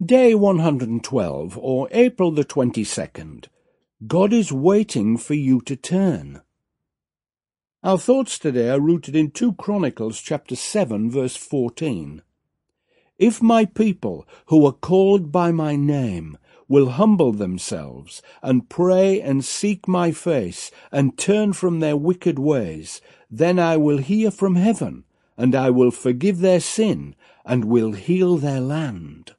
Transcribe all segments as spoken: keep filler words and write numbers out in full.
Day one hundred twelve, or April the twenty-second. God is waiting for you to turn. Our thoughts today are rooted in two Chronicles chapter seven verse fourteen. If my people, who are called by my name, will humble themselves, and pray and seek my face, and turn from their wicked ways, then I will hear from heaven, and I will forgive their sin, and will heal their land.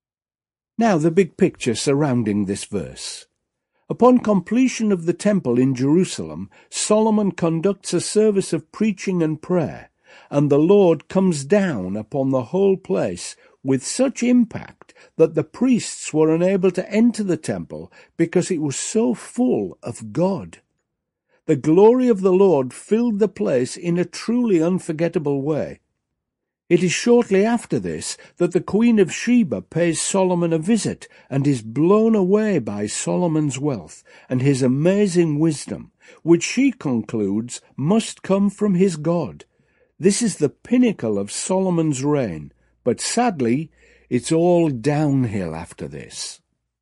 Now the big picture surrounding this verse. Upon completion of the temple in Jerusalem, Solomon conducts a service of preaching and prayer, and the Lord comes down upon the whole place with such impact that the priests were unable to enter the temple because it was so full of God. The glory of the Lord filled the place in a truly unforgettable way. It is shortly after this that the Queen of Sheba pays Solomon a visit and is blown away by Solomon's wealth and his amazing wisdom, which she concludes must come from his God. This is the pinnacle of Solomon's reign, but sadly, it's all downhill after this.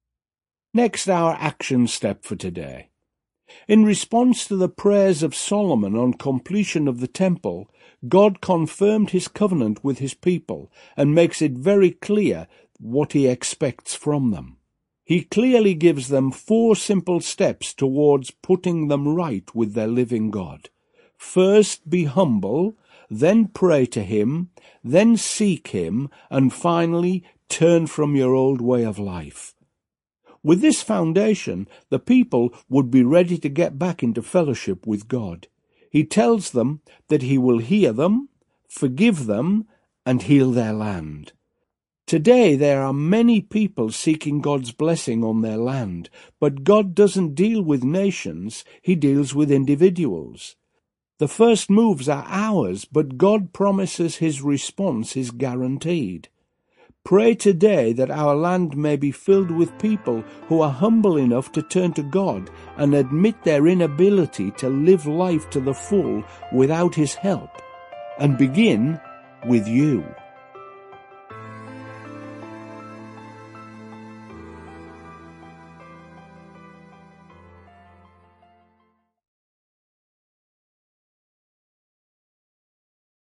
Next, our action step for today. In response to the prayers of Solomon on completion of the temple, God confirmed his covenant with his people and makes it very clear what he expects from them. He clearly gives them four simple steps towards putting them right with their living God. First, be humble, then pray to him, then seek him, and finally, turn from your old way of life. With this foundation, the people would be ready to get back into fellowship with God. He tells them that he will hear them, forgive them, and heal their land. Today there are many people seeking God's blessing on their land, but God doesn't deal with nations, he deals with individuals. The first moves are ours, but God promises his response is guaranteed. Pray today that our land may be filled with people who are humble enough to turn to God and admit their inability to live life to the full without his help, and begin with you.